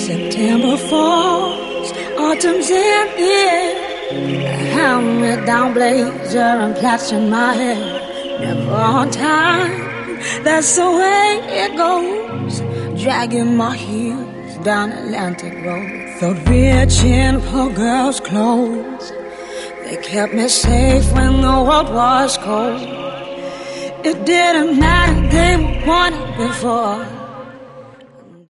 September falls, autumn's in here. Hand-me-down blazer and plaits in my hair. Never on time, that's the way it goes. Dragging my heels down Atlantic Road. Thought rich in poor girls' clothes, they kept me safe when the world was cold. It didn't matter, they wanted before.